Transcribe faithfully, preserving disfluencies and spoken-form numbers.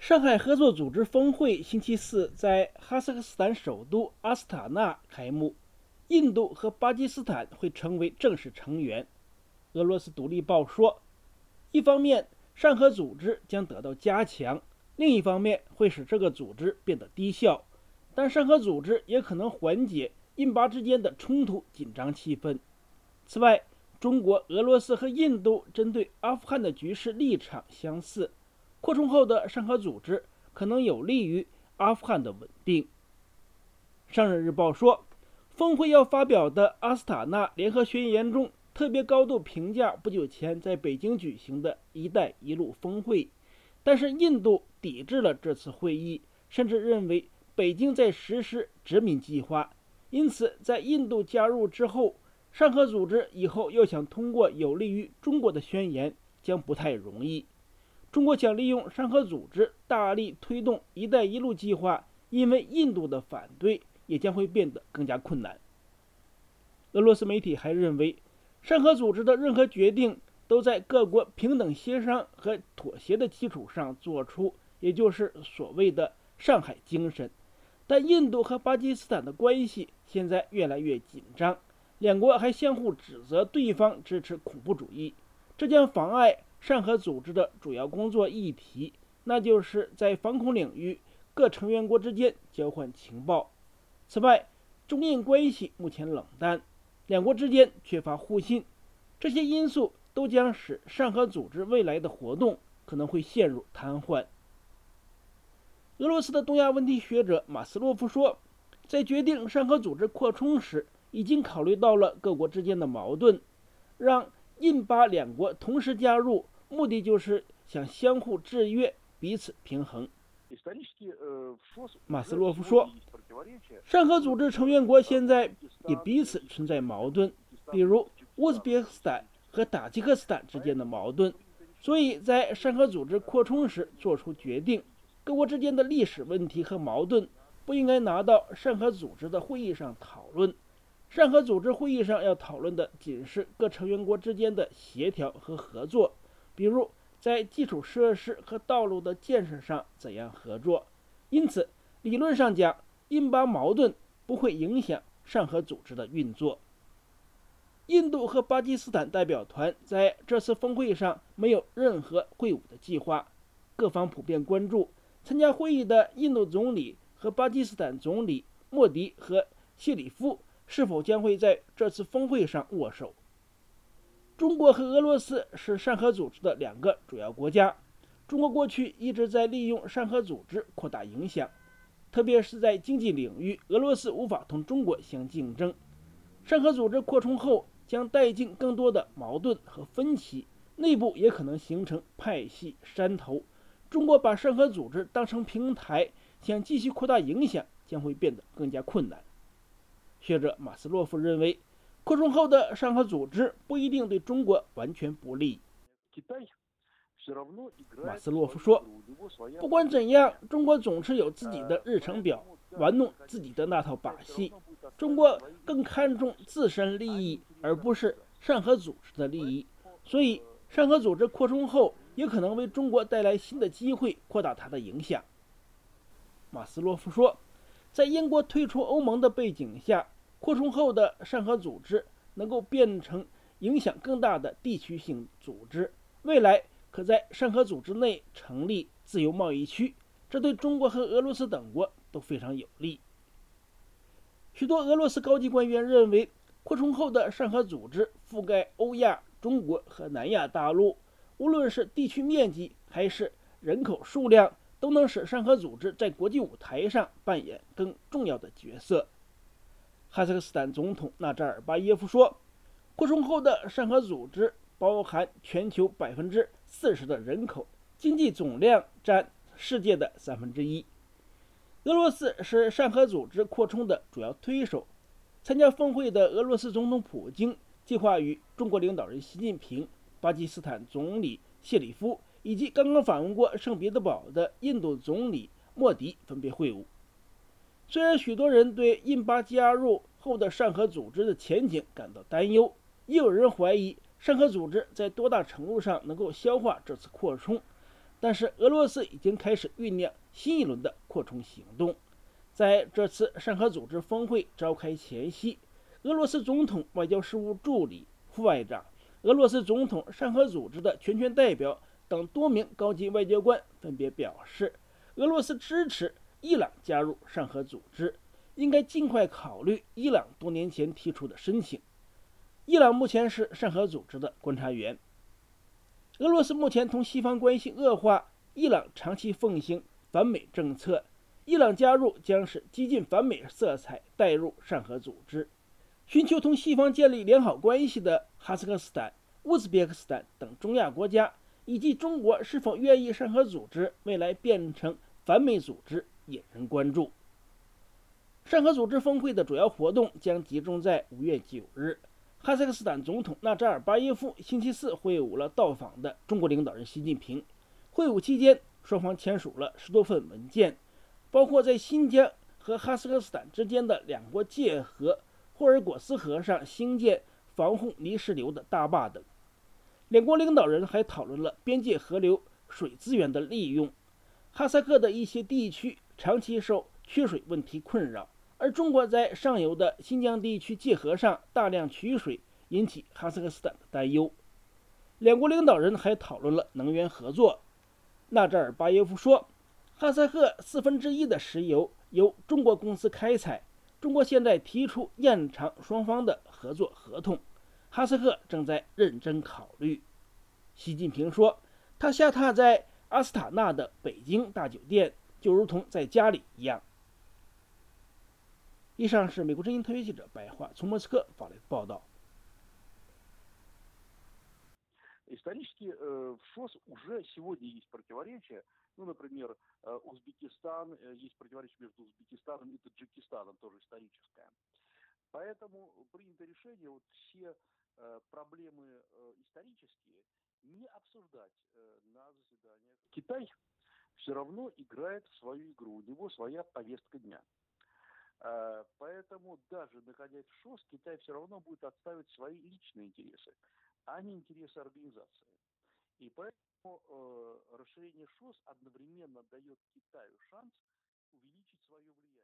上海合作组织峰会星期四在哈萨克斯坦首都阿斯塔纳开幕，印度和巴基斯坦会成为正式成员。俄罗斯独立报说，一方面上合组织将得到加强，另一方面会使这个组织变得低效，但上合组织也可能缓解印巴之间的冲突紧张气氛。此外，中国、俄罗斯和印度针对阿富汗的局势立场相似，扩充后的上合组织可能有利于阿富汗的稳定。上日日报说，峰会要发表的阿斯塔纳联合宣言中特别高度评价不久前在北京举行的一带一路峰会，但是印度抵制了这次会议，甚至认为北京在实施殖民计划。因此在印度加入之后，上合组织以后要想通过有利于中国的宣言将不太容易。中国想利用上合组织大力推动一带一路计划，因为印度的反对也将会变得更加困难。俄罗斯媒体还认为，上合组织的任何决定都在各国平等协商和妥协的基础上做出，也就是所谓的上海精神。但印度和巴基斯坦的关系现在越来越紧张，两国还相互指责对方支持恐怖主义，这将妨碍上合组织的主要工作议题，那就是在防空领域各成员国之间交换情报。此外，中印关系目前冷淡，两国之间缺乏互信，这些因素都将使上合组织未来的活动可能会陷入瘫痪。俄罗斯的东亚问题学者马斯洛夫说，在决定上合组织扩充时，已经考虑到了各国之间的矛盾，让印巴两国同时加入，目的就是想相互制约，彼此平衡。马斯洛夫说，上合组织成员国现在也彼此存在矛盾，比如乌兹别克斯坦和塔吉克斯坦之间的矛盾，所以在上合组织扩充时做出决定，各国之间的历史问题和矛盾不应该拿到上合组织的会议上讨论。上合组织会议上要讨论的仅是各成员国之间的协调和合作，比如在基础设施和道路的建设上怎样合作。因此，理论上讲，印巴矛盾不会影响上合组织的运作。印度和巴基斯坦代表团在这次峰会上没有任何会晤的计划，各方普遍关注参加会议的印度总理和巴基斯坦总理莫迪和谢里夫是否将会在这次峰会上握手。中国和俄罗斯是上合组织的两个主要国家，中国过去一直在利用上合组织扩大影响，特别是在经济领域，俄罗斯无法同中国相竞争。上合组织扩充后将带进更多的矛盾和分歧，内部也可能形成派系山头。中国把上合组织当成平台，想继续扩大影响将会变得更加困难。学者马斯洛夫认为，扩充后的上合组织不一定对中国完全不利。马斯洛夫说，不管怎样，中国总是有自己的日程表，玩弄自己的那套把戏。中国更看重自身利益，而不是上合组织的利益，所以上合组织扩充后也可能为中国带来新的机会，扩大它的影响。马斯洛夫说，在英国退出欧盟的背景下，扩充后的上合组织能够变成影响更大的地区性组织，未来可在上合组织内成立自由贸易区，这对中国和俄罗斯等国都非常有利。许多俄罗斯高级官员认为，扩充后的上合组织覆盖欧亚、中国和南亚大陆，无论是地区面积还是人口数量，都能使上合组织在国际舞台上扮演更重要的角色。哈萨克斯坦总统纳扎尔巴耶夫说，扩充后的上合组织包含全球百分之四十的人口，经济总量占世界的三分之一。俄罗斯是上合组织扩充的主要推手。参加峰会的俄罗斯总统普京计划与中国领导人习近平、巴基斯坦总理谢里夫以及刚刚访问过圣彼得堡的印度总理莫迪分别会晤。虽然许多人对印巴加入后的上合组织的前景感到担忧，也有人怀疑上合组织在多大程度上能够消化这次扩充， 但是俄罗斯已经开始酝酿新一轮的扩充行动。在这次上合组织峰会召开前夕，俄罗斯总统外交事务助理、副外长、俄罗斯总统上合组织的全权代表等多名高级外交官分别表示，俄罗斯支持伊朗加入上合组织，应该尽快考虑伊朗多年前提出的申请。伊朗目前是上合组织的观察员。俄罗斯目前同西方关系恶化，伊朗长期奉行反美政策，伊朗加入将使激进反美色彩带入上合组织。寻求同西方建立良好关系的哈萨克斯坦、乌兹别克斯坦等中亚国家，以及中国是否愿意上合组织未来变成反美组织，引人关注。上合组织峰会的主要活动将集中在五月九日。哈萨克斯坦总统纳扎尔巴耶夫星期四会晤了到访的中国领导人习近平。会晤期间，双方签署了十多份文件，包括在新疆和哈萨克斯坦之间的两国界河霍尔果斯河上兴建防护泥石流的大坝等。两国领导人还讨论了边界河流水资源的利用。哈萨克的一些地区长期受缺水问题困扰，而中国在上游的新疆地区界河上大量取水，引起哈萨克斯坦的担忧。两国领导人还讨论了能源合作。纳扎尔巴耶夫说，哈萨克四分之一的石油由中国公司开采，中国现在提出延长双方的合作合同，哈萨克正在认真考虑。习近平说，他下榻在阿斯塔纳的北京大酒店，就如同在家里一样。以上是美国之音特约记者白桦从莫斯科发来的报道。 Исторически в ШОС уже сегодня есть противоречия. Ну, например, Узбекистан, есть противоречие между Узбекистаном и Таджикистаном, тоже историческое. Поэтому принято решение вот все проблемы исторические не обсуждать на заседаниях. Китай все равно играет в свою игру, у него своя повестка дня. Поэтому даже находясь в ШОС, Китай все равно будет отстаивать свои личные интересы, а не интересы организации. И поэтому э, расширение ШОС одновременно дает Китаю шанс увеличить свое влияние.